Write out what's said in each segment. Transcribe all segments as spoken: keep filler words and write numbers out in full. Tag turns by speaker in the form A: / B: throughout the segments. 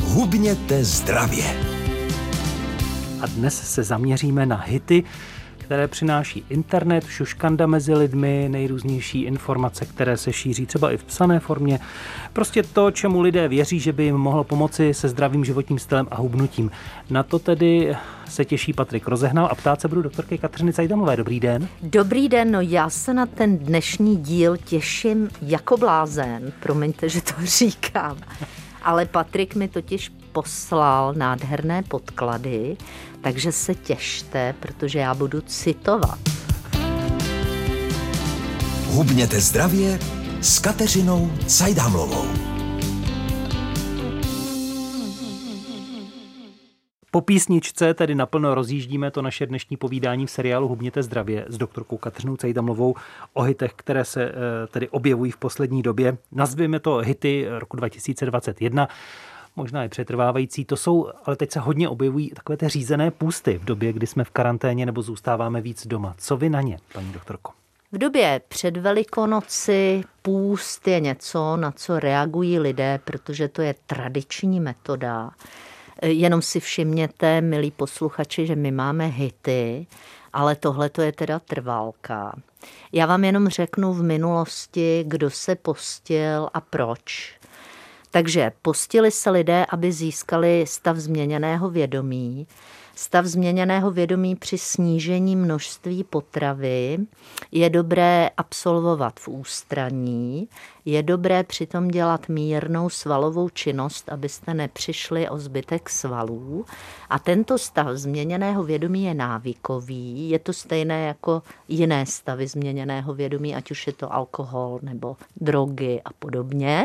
A: Hubněte zdravě.
B: A dnes se zaměříme na hity, které přináší internet, šuškanda mezi lidmi, nejrůznější informace, které se šíří třeba i v psané formě. Prostě to, čemu lidé věří, že by jim mohlo pomoci se zdravým životním stylem a hubnutím. Na to tedy se těší Patrik Rozehnal a ptát se budu doktorky Kateřiny Cajdamové. Dobrý den.
C: Dobrý den, no já se na ten dnešní díl těším jako blázen. Promiňte, že to říkám. Ale Patrik mi totiž poslal nádherné podklady, takže se těšte, protože já budu citovat.
A: Hubněte zdravě s Kateřinou Cajdamlovou.
B: Po písničce tedy naplno rozjíždíme to naše dnešní povídání v seriálu Hubněte zdravě s doktorkou Kateřinou Cajdamlovou o hitech, které se tedy objevují v poslední době. Nazvěme to hity roku dva tisíce dvacet jedna, možná i přetrvávající. To jsou, ale teď se hodně objevují takové ty řízené půsty v době, kdy jsme v karanténě nebo zůstáváme víc doma. Co vy na ně, paní doktorko?
C: V době před Velikonoci půst je něco, na co reagují lidé, protože to je tradiční metoda. Jenom si všimněte, milí posluchači, že my máme hity, ale tohle to je teda trvalka. Já vám jenom řeknu v minulosti, kdo se postil a proč. Takže postili se lidé, aby získali stav změněného vědomí. Stav změněného vědomí při snížení množství potravy je dobré absolvovat v ústraní, je dobré přitom dělat mírnou svalovou činnost, abyste nepřišli o zbytek svalů. A tento stav změněného vědomí je návykový, je to stejné jako jiné stavy změněného vědomí, ať už je to alkohol nebo drogy a podobně.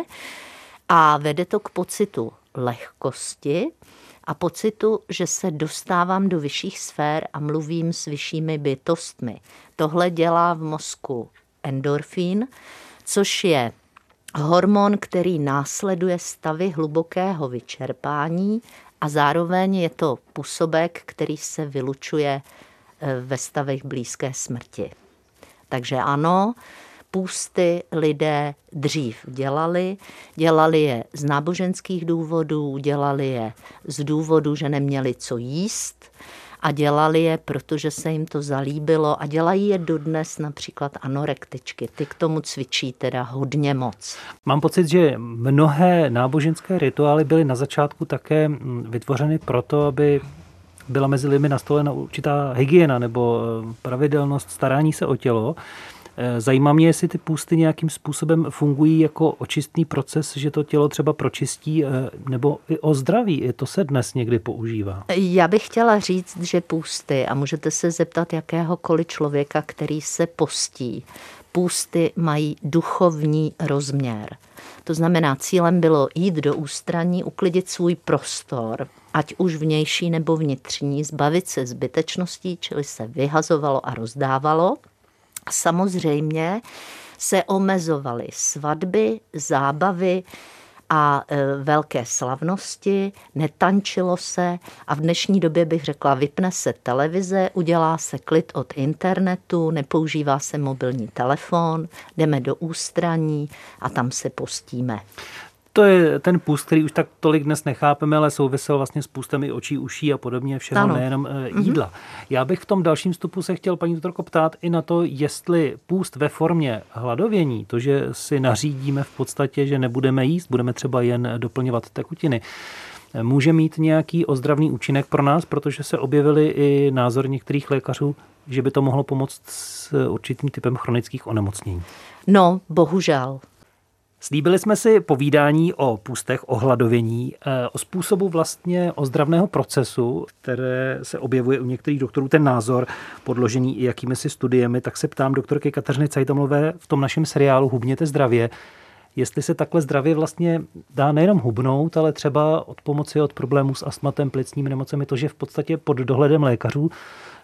C: A vede to k pocitu lehkosti a pocitu, že se dostávám do vyšších sfér a mluvím s vyššími bytostmi. Tohle dělá v mozku endorfín, což je hormon, který následuje stavy hlubokého vyčerpání a zároveň je to působek, který se vylučuje ve stavech blízké smrti. Takže ano, půsty lidé dřív dělali, dělali je z náboženských důvodů, dělali je z důvodu, že neměli co jíst a dělali je, protože se jim to zalíbilo a dělají je dodnes například anorektičky. Ty k tomu cvičí teda hodně moc.
B: Mám pocit, že mnohé náboženské rituály byly na začátku také vytvořeny proto, aby byla mezi lidmi nastolena určitá hygiena nebo pravidelnost starání se o tělo. Zajímá mě, jestli ty půsty nějakým způsobem fungují jako očistný proces, že to tělo třeba pročistí, nebo i o zdraví. I to se dnes někdy používá.
C: Já bych chtěla říct, že půsty, a můžete se zeptat jakéhokoliv člověka, který se postí, půsty mají duchovní rozměr. To znamená, cílem bylo jít do ústraní, uklidit svůj prostor, ať už vnější nebo vnitřní, zbavit se zbytečností, čili se vyhazovalo a rozdávalo. Samozřejmě se omezovaly svatby, zábavy a e, velké slavnosti, netančilo se a v dnešní době bych řekla, vypne se televize, udělá se klid od internetu, nepoužívá se mobilní telefon, jdeme do ústraní a tam se postíme.
B: To je ten půst, který už tak tolik dnes nechápeme, ale souvisel vlastně s půstem i očí, uší a podobně všeho, ano. Nejenom jídla. Mm-hmm. Já bych v tom dalším vstupu se chtěl, paní doktorko, ptát i na to, jestli půst ve formě hladovění, to, že si nařídíme v podstatě, že nebudeme jíst, budeme třeba jen doplňovat tekutiny, může mít nějaký ozdravný účinek pro nás, protože se objevily i názory některých lékařů, že by to mohlo pomoct s určitým typem chronických onemocnění.
C: No, bohužel.
B: Slíbili jsme si povídání o půstech, o hladovění, o způsobu vlastně ozdravného procesu, které se objevuje u některých doktorů, ten názor podložený i jakými si studiemi, tak se ptám doktorky Kateřiny Cajdamlové v tom našem seriálu Hubněte zdravě, jestli se takhle zdravě vlastně dá nejenom hubnout, ale třeba od pomoci od problémů s astmatem, plicními nemocemi, to, že v podstatě pod dohledem lékařů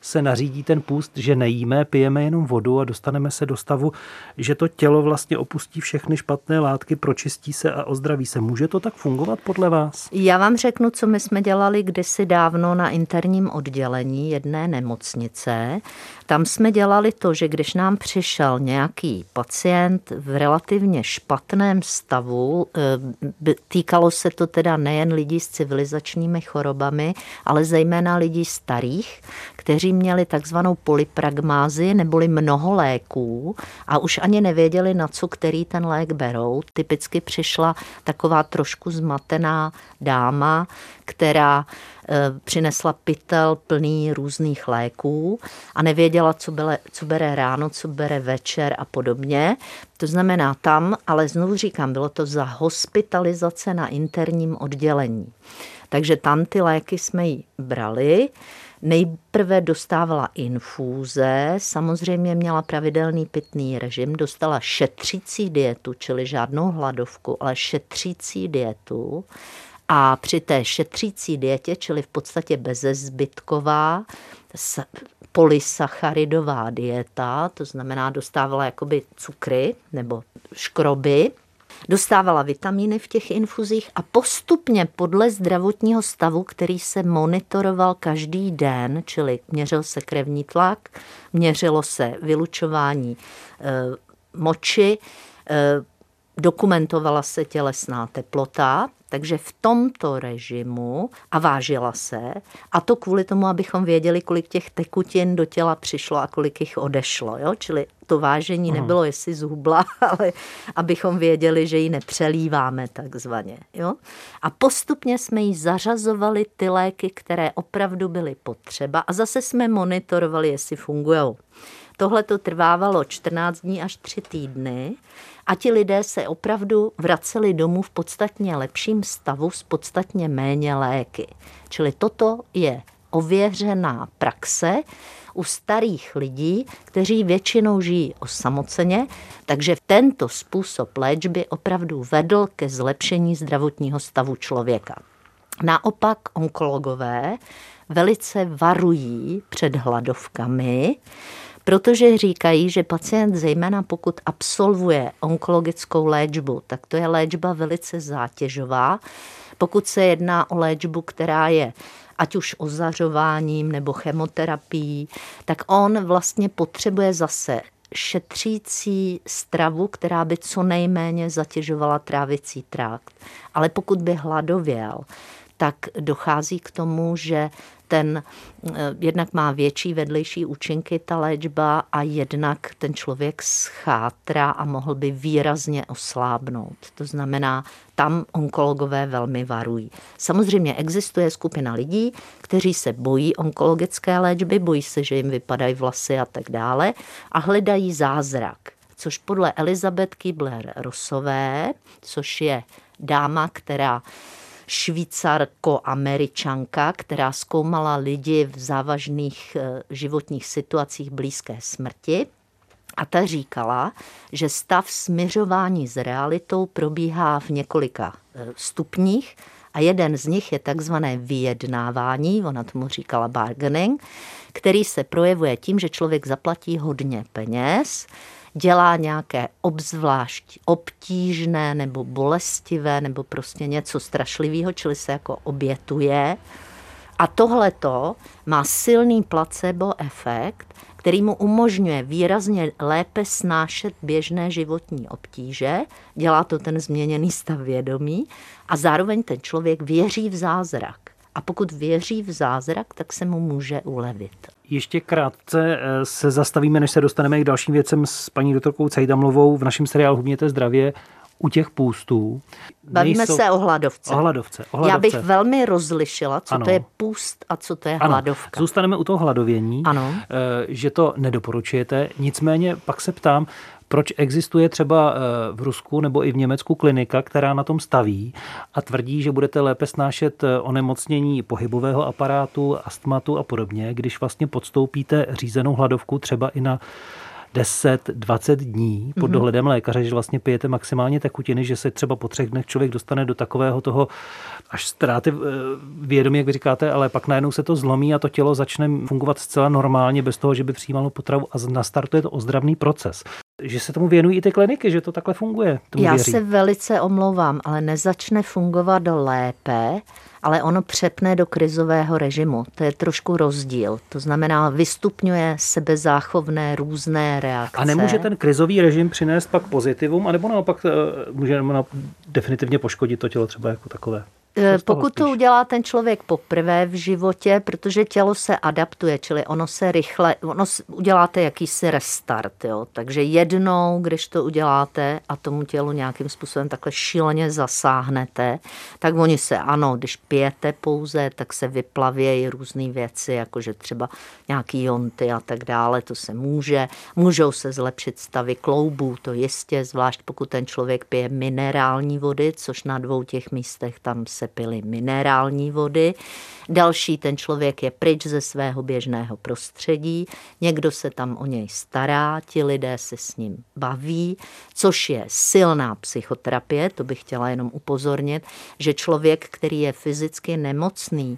B: se nařídí ten půst, že nejíme, pijeme jenom vodu a dostaneme se do stavu, že to tělo vlastně opustí všechny špatné látky, pročistí se a ozdraví se. Může to tak fungovat podle vás?
C: Já vám řeknu, co my jsme dělali kdysi dávno na interním oddělení jedné nemocnice. Tam jsme dělali to, že když nám přišel nějaký pacient v relativně špatném stavu, týkalo se to teda nejen lidí s civilizačními chorobami, ale zejména lidí starých, kteří měli takzvanou polypragmázi neboli mnoho léků a už ani nevěděli, na co který ten lék berou. Typicky přišla taková trošku zmatená dáma, která přinesla pytel plný různých léků a nevěděla, co bere, co bere ráno, co bere večer a podobně. To znamená tam, ale znovu říkám, bylo to za hospitalizace na interním oddělení. Takže tam ty léky jsme jí brali. Nejprve dostávala infúze, samozřejmě měla pravidelný pitný režim, dostala šetřící dietu, čili žádnou hladovku, ale šetřící dietu. A při té šetřící dietě, čili v podstatě bezezbytková, polysacharidová dieta, to znamená dostávala jakoby cukry nebo škroby, dostávala vitamíny v těch infuzích a postupně podle zdravotního stavu, který se monitoroval každý den, čili měřil se krevní tlak, měřilo se vylučování e, moči, e, dokumentovala se tělesná teplota, takže v tomto režimu a vážila se, a to kvůli tomu, abychom věděli, kolik těch tekutin do těla přišlo a kolik jich odešlo. Jo? Čili to vážení nebylo, jestli zhubla, ale abychom věděli, že ji nepřelíváme takzvaně. Jo? A postupně jsme jí zařazovali ty léky, které opravdu byly potřeba a zase jsme monitorovali, jestli fungujou. Tohle to trvávalo čtrnáct dní až tři týdny a ti lidé se opravdu vraceli domů v podstatně lepším stavu s podstatně méně léky. Čili toto je ověřená praxe u starých lidí, kteří většinou žijí osamoceně, takže tento způsob léčby opravdu vedl ke zlepšení zdravotního stavu člověka. Naopak onkologové velice varují před hladovkami, protože říkají, že pacient, zejména pokud absolvuje onkologickou léčbu, tak to je léčba velice zátěžová. Pokud se jedná o léčbu, která je ať už ozařováním nebo chemoterapií, tak on vlastně potřebuje zase šetřící stravu, která by co nejméně zatěžovala trávicí trakt. Ale pokud by hladověl, tak dochází k tomu, že ten jednak má větší vedlejší účinky ta léčba a jednak ten člověk schátrá a mohl by výrazně oslábnout. To znamená, tam onkologové velmi varují. Samozřejmě existuje skupina lidí, kteří se bojí onkologické léčby, bojí se, že jim vypadají vlasy a tak dále a hledají zázrak, což podle Elizabeth Kübler-Rossové, což je dáma, která Švýcarko-Američanka, která zkoumala lidi v závažných životních situacích blízké smrti. A ta říkala, že stav smiřování s realitou probíhá v několika stupních a jeden z nich je takzvané vyjednávání, ona tomu říkala bargaining, který se projevuje tím, že člověk zaplatí hodně peněz, dělá nějaké obzvlášť obtížné nebo bolestivé nebo prostě něco strašlivého, čili se jako obětuje. A tohleto má silný placebo efekt, který mu umožňuje výrazně lépe snášet běžné životní obtíže, dělá to ten změněný stav vědomí a zároveň ten člověk věří v zázrak. A pokud věří v zázrak, tak se mu může ulevit.
B: Ještě krátce se zastavíme, než se dostaneme k dalším věcem s paní doktorkou Cajdamlovou v našem seriálu Hubněte zdravě u těch půstů.
C: Bavíme nejsou... se o hladovce.
B: O hladovce. O hladovce.
C: Já bych velmi rozlišila, co
B: ano.
C: to je půst a co to je
B: ano.
C: hladovka.
B: Zůstaneme u toho hladovění,
C: ano.
B: že to nedoporučujete. Nicméně pak se ptám, proč existuje třeba v Rusku nebo i v Německu klinika, která na tom staví a tvrdí, že budete lépe snášet onemocnění pohybového aparátu, astmatu a podobně, když vlastně podstoupíte řízenou hladovku třeba i na deset dvacet dní pod dohledem lékaře, že vlastně pijete maximálně tekutiny, že se třeba po třech dnech člověk dostane do takového toho až ztráty vědomí, jak vy říkáte, ale pak najednou se to zlomí a to tělo začne fungovat zcela normálně bez toho, že by přijímalo potravu a nastartuje to ozdravný proces. Že se tomu věnují i ty kliniky, že to takhle funguje. Tomu
C: Já
B: věří.
C: se velice omlouvám, ale nezačne fungovat lépe, ale ono přepne do krizového režimu. To je trošku rozdíl. To znamená, vystupňuje sebezáchovné různé reakce.
B: A nemůže ten krizový režim přinést pak pozitivum, anebo naopak může definitivně poškodit to tělo třeba jako takové?
C: Pokud to udělá ten člověk poprvé v životě, protože tělo se adaptuje, čili ono se rychle, ono uděláte jakýsi restart, jo? Takže jednou, když to uděláte a tomu tělu nějakým způsobem takhle šíleně zasáhnete, tak oni se, ano, když pijete pouze, tak se vyplavějí různé věci, jakože třeba nějaký jonty a tak dále, to se může. Můžou se zlepšit stavy kloubů, to jistě, zvlášť pokud ten člověk pije minerální vody, což na dvou těch místech tam se pily minerální vody. Další, ten člověk je pryč ze svého běžného prostředí, někdo se tam o něj stará, ti lidé se s ním baví, což je silná psychoterapie, to bych chtěla jenom upozornit, že člověk, který je fyzicky nemocný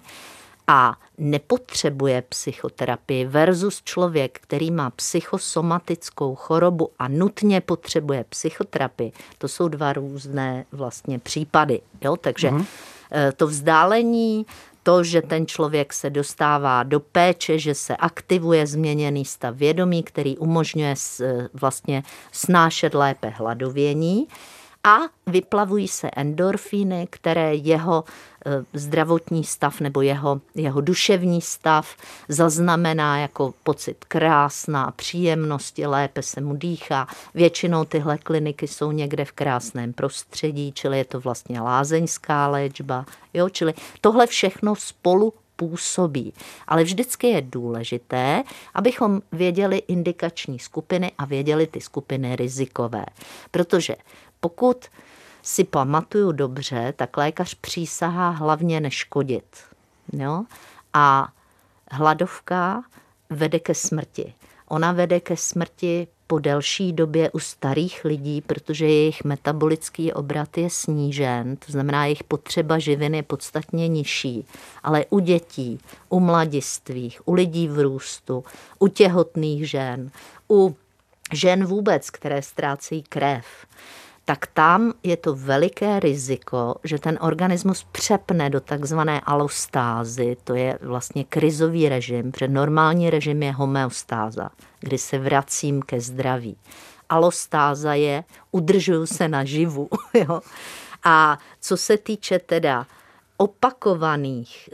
C: a nepotřebuje psychoterapii versus člověk, který má psychosomatickou chorobu a nutně potřebuje psychoterapii, to jsou dva různé vlastně případy. Jo? Takže mm. to vzdálení, to, že ten člověk se dostává do péče, že se aktivuje změněný stav vědomí, který umožňuje vlastně snášet lépe hladovění, a vyplavují se endorfíny, které jeho zdravotní stav nebo jeho, jeho duševní stav zaznamená jako pocit krásná, příjemnosti, lépe se mu dýchá. Většinou tyhle kliniky jsou někde v krásném prostředí, čili je to vlastně lázeňská léčba. Jo? Čili tohle všechno spolu působí. Ale vždycky je důležité, abychom věděli indikační skupiny a věděli ty skupiny rizikové. Protože pokud si pamatuju dobře, tak lékař přísahá hlavně neškodit. Jo? A hladovka vede ke smrti. Ona vede ke smrti po delší době u starých lidí, protože jejich metabolický obrat je snížen, to znamená, jejich potřeba živin je podstatně nižší. Ale u dětí, u mladistvých, u lidí v růstu, u těhotných žen, u žen vůbec, které ztrácejí krev, tak tam je to veliké riziko, že ten organismus přepne do takzvané alostázy, to je vlastně krizový režim, protože normální režim je homeostáza, kdy se vracím ke zdraví. Alostáza je, udržuju se naživu. Jo? A co se týče teda opakovaných,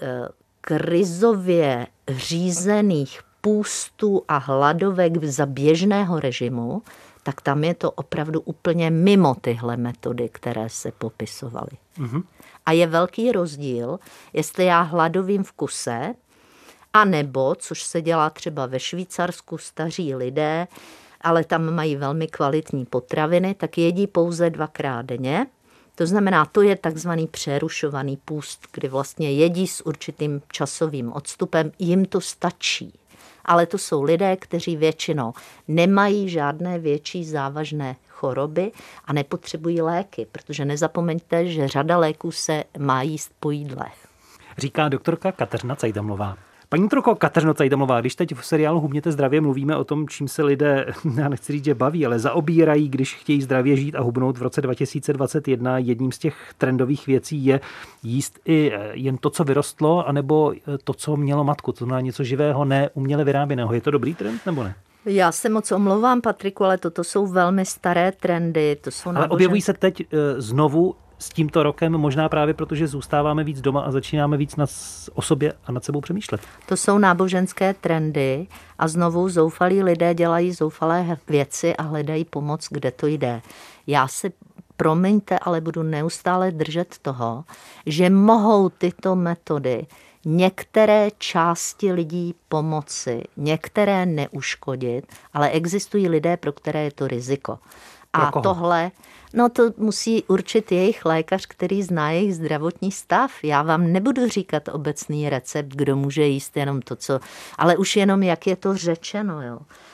C: krizově řízených půstů a hladovek za běžného režimu, tak tam je to opravdu úplně mimo tyhle metody, které se popisovaly. Mm-hmm. A je velký rozdíl, jestli já hladovím v kuse, anebo, což se dělá třeba ve Švýcarsku, staří lidé, ale tam mají velmi kvalitní potraviny, tak jedí pouze dvakrát denně. To znamená, to je takzvaný přerušovaný půst, kdy vlastně jedí s určitým časovým odstupem, jim to stačí. Ale to jsou lidé, kteří většinou nemají žádné větší závažné choroby a nepotřebují léky, protože nezapomeňte, že řada léků se má jíst po jídle.
B: Říká doktorka Kateřina Cajdamlová. Paní doktorko Kateřino Cajdamlová, když teď v seriálu Hubněte zdravě mluvíme o tom, čím se lidé, já nechci říct, že baví, ale zaobírají, když chtějí zdravě žít a hubnout v roce dva tisíce dvacet jedna, jedním z těch trendových věcí je jíst i jen to, co vyrostlo, anebo to, co mělo matku, to znamená něco živého, ne uměle vyráběného. Je to dobrý trend, nebo ne?
C: Já se moc omlouvám, Patriku, ale toto jsou velmi staré trendy. To jsou
B: ale
C: náboženské...
B: objevují se teď znovu s tímto rokem, možná právě protože zůstáváme víc doma a začínáme víc nad, o sobě a nad sebou přemýšlet.
C: To jsou náboženské trendy a znovu zoufalí lidé dělají zoufalé věci a hledají pomoc, kde to jde. Já se, promiňte, ale budu neustále držet toho, že mohou tyto metody některé části lidí pomoci, některé neuškodit, ale existují lidé, pro které je to riziko. A tohle, no to musí určit jejich lékař, který zná jejich zdravotní stav. Já vám nebudu říkat obecný recept, kdo může jíst jenom to, co, ale už jenom jak je to řečeno, jo.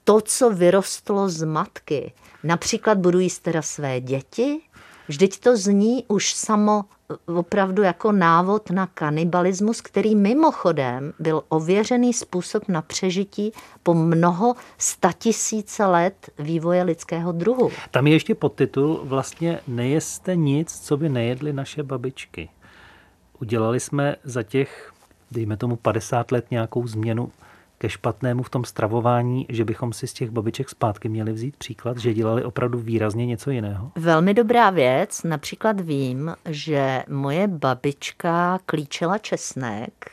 C: to, co vyrostlo z matky. Například budu jíst teda své děti, vždyť to zní už samo opravdu jako návod na kanibalismus, který mimochodem byl ověřený způsob na přežití po mnoho statisíce let vývoje lidského druhu.
B: Tam je ještě podtitul vlastně nejeste nic, co by nejedly naše babičky. Udělali jsme za těch, dejme tomu padesát let nějakou změnu ke špatnému v tom stravování, že bychom si z těch babiček zpátky měli vzít příklad, že dělali opravdu výrazně něco jiného?
C: Velmi dobrá věc. Například vím, že moje babička klíčela česnek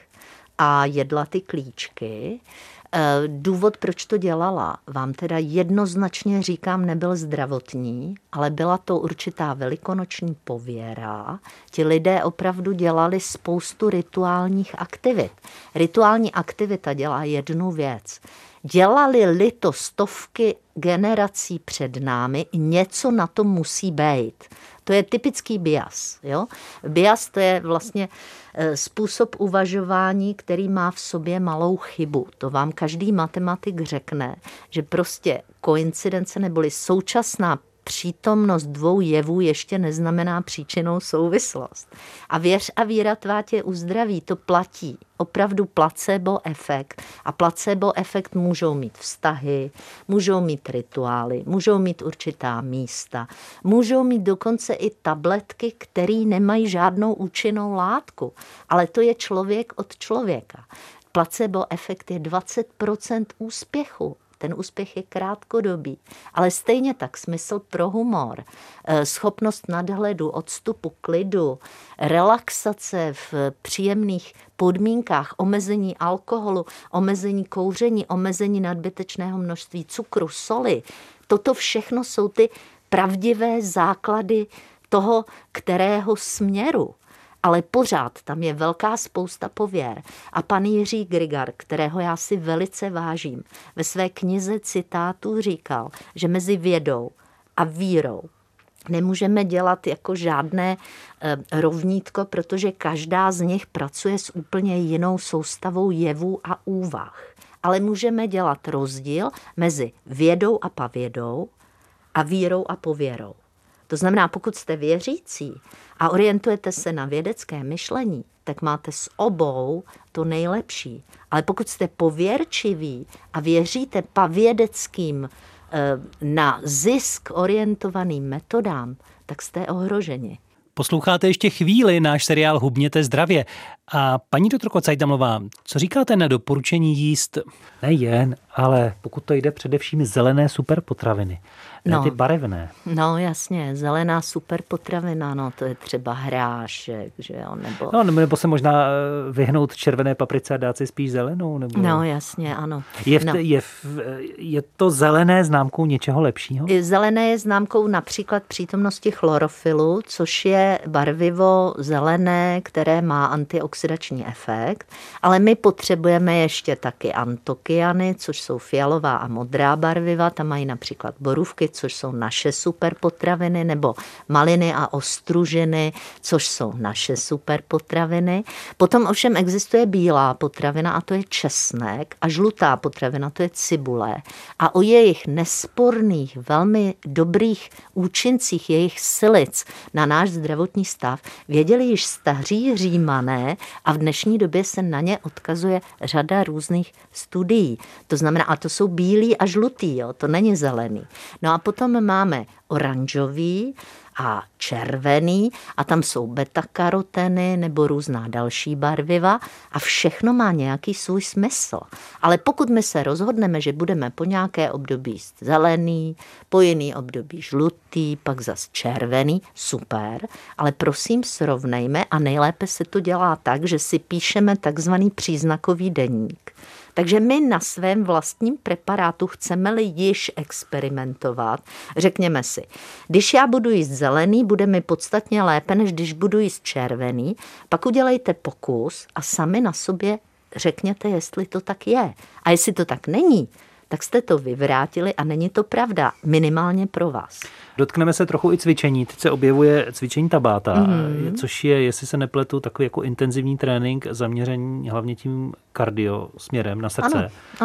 C: a jedla ty klíčky. Důvod, proč to dělala, vám teda jednoznačně říkám, nebyl zdravotní, ale byla to určitá velikonoční pověra. Ti lidé opravdu dělali spoustu rituálních aktivit. Rituální aktivita dělá jednu věc. Dělali-li to stovky generací před námi, něco na to musí být. To je typický bias. Jo? Bias to je vlastně způsob uvažování, který má v sobě malou chybu. To vám každý matematik řekne, že prostě koincidence neboli současná přítomnost dvou jevů ještě neznamená příčinnou souvislost. A věř a víra tvá tě uzdraví, to platí. Opravdu placebo efekt. A placebo efekt můžou mít vztahy, můžou mít rituály, můžou mít určitá místa, můžou mít dokonce i tabletky, které nemají žádnou účinnou látku. Ale to je člověk od člověka. Placebo efekt je dvacet procent úspěchu. Ten úspěch je krátkodobý, ale stejně tak smysl pro humor, schopnost nadhledu, odstupu, klidu, relaxace v příjemných podmínkách, omezení alkoholu, omezení kouření, omezení nadbytečného množství cukru, soli. Toto všechno jsou ty pravdivé základy toho, kterého směru. Ale pořád tam je velká spousta pověr. A pan Jiří Grigar, kterého já si velice vážím, ve své knize citátů říkal, že mezi vědou a vírou nemůžeme dělat jako žádné e, rovnítko, protože každá z nich pracuje s úplně jinou soustavou jevů a úvah. Ale můžeme dělat rozdíl mezi vědou a pavědou a vírou a pověrou. To znamená, pokud jste věřící a orientujete se na vědecké myšlení, tak máte s obou to nejlepší. Ale pokud jste pověrčiví a věříte pavědeckým na zisk orientovaným metodám, tak jste ohroženi.
B: Posloucháte ještě chvíli náš seriál Hubněte zdravě. A paní doktorko Cajdamlová, co říkáte na doporučení jíst nejen, ale pokud to jde především zelené superpotraviny, ne
C: no,
B: ty barevné?
C: No jasně, zelená superpotravina, no to je třeba hrášek, že jo, nebo...
B: No nebo se možná vyhnout červené paprice a dát si spíš zelenou, nebo...
C: No jasně, ano.
B: Je, v,
C: no.
B: je, v, je to zelené známkou něčeho lepšího?
C: Zelené je známkou například přítomnosti chlorofilu, což je barvivo zelené, které má antioxidační efekt, ale my potřebujeme ještě taky antokyany, což jsou fialová a modrá barviva, tam mají například borůvky, což jsou naše superpotraviny, nebo maliny a ostružiny, což jsou naše superpotraviny. Potom ovšem existuje bílá potravina a to je česnek a žlutá potravina, to je cibule. A o jejich nesporných, velmi dobrých účincích, jejich silic na náš zdravotní stav věděli již staří Římané a v dnešní době se na ně odkazuje řada různých studií. To znamená, a to jsou bílý a žlutý, jo, to není zelený. No a potom máme oranžový a červený a tam jsou beta-karoteny nebo různá další barviva a všechno má nějaký svůj smysl. Ale pokud my se rozhodneme, že budeme po nějaké období jíst zelený, po jiný období žlutý, pak zas červený, super, ale prosím srovnejme a nejlépe se to dělá tak, že si píšeme takzvaný příznakový deník. Takže my na svém vlastním preparátu chceme-li již experimentovat, řekněme si, když já budu jíst zelený, bude mi podstatně lépe, než když budu jíst červený, pak udělejte pokus a sami na sobě řekněte, jestli to tak je. A jestli to tak není, tak jste to vyvrátili a není to pravda, minimálně pro vás.
B: Dotkneme se trochu i cvičení. Teď se objevuje cvičení Tabata, mm-hmm. což je, jestli se nepletu, takový jako intenzivní trénink zaměřený hlavně tím kardio směrem na srdce.
C: Ano, ano.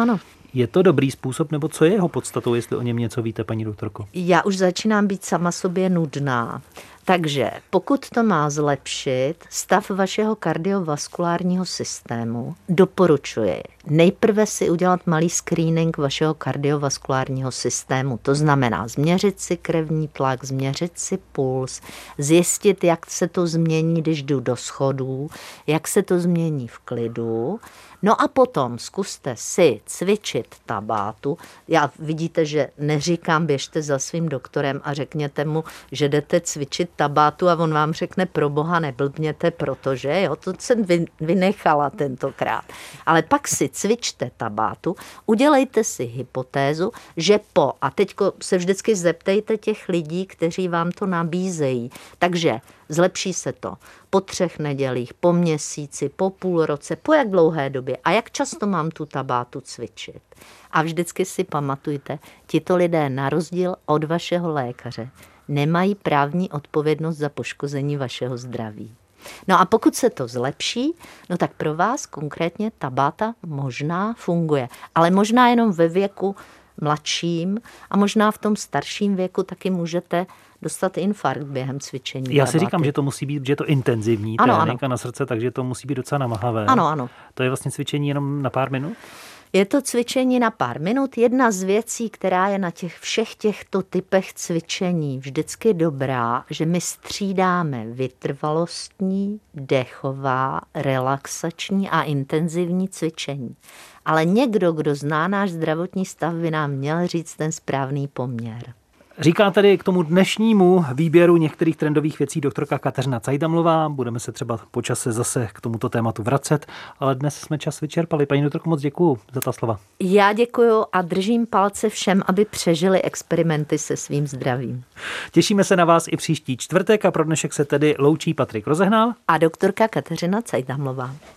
B: Je to dobrý způsob, nebo co je jeho podstatou, jestli o něm něco víte, paní doktorko?
C: Já už začínám být sama sobě nudná. Takže pokud to má zlepšit stav vašeho kardiovaskulárního systému, doporučuji nejprve si udělat malý screening vašeho kardiovaskulárního systému. To znamená změřit si krevní tlak, změřit si puls, zjistit, jak se to změní, když jdu do schodů, jak se to změní v klidu. No a potom zkuste si cvičit tabátu. Já vidíte, že neříkám, běžte za svým doktorem a řekněte mu, že jdete cvičit tabátu a on vám řekne, pro boha neblbněte, protože jo, to jsem vynechala tentokrát. Ale pak si cvičte tabátu, udělejte si hypotézu, že po, a teďko se vždycky zeptejte těch lidí, kteří vám to nabízejí, takže zlepší se to po třech nedělích, po měsíci, po půl roce, po jak dlouhé době a jak často mám tu tabátu cvičit. A vždycky si pamatujte, tito lidé na rozdíl od vašeho lékaře nemají právní odpovědnost za poškození vašeho zdraví. No a pokud se to zlepší, no tak pro vás konkrétně tabáta možná funguje, ale možná jenom ve věku mladším a možná v tom starším věku taky můžete dostat infarkt během cvičení.
B: Já si tabáty. Říkám, že to musí být, že je to intenzivní
C: ano,
B: trénink
C: ano.
B: a na srdce, takže to musí být docela namahavé.
C: Ano, ano.
B: To je vlastně cvičení jenom na pár minut?
C: Je to cvičení na pár minut. Jedna z věcí, která je na těch všech těchto typech cvičení vždycky dobrá, že my střídáme vytrvalostní, dechová, relaxační a intenzivní cvičení. Ale někdo, kdo zná náš zdravotní stav, by nám měl říct ten správný poměr.
B: Říká tedy k tomu dnešnímu výběru některých trendových věcí doktorka Kateřina Cajdamlová. Budeme se třeba po čase zase k tomuto tématu vracet, ale dnes jsme čas vyčerpali. Paní doktorko, moc děkuju za ta slova.
C: Já děkuju a držím palce všem, aby přežili experimenty se svým zdravím.
B: Těšíme se na vás i příští čtvrtek a pro dnešek se tedy loučí Patrik Rozehnal
C: a doktorka Kateřina Cajdamlová.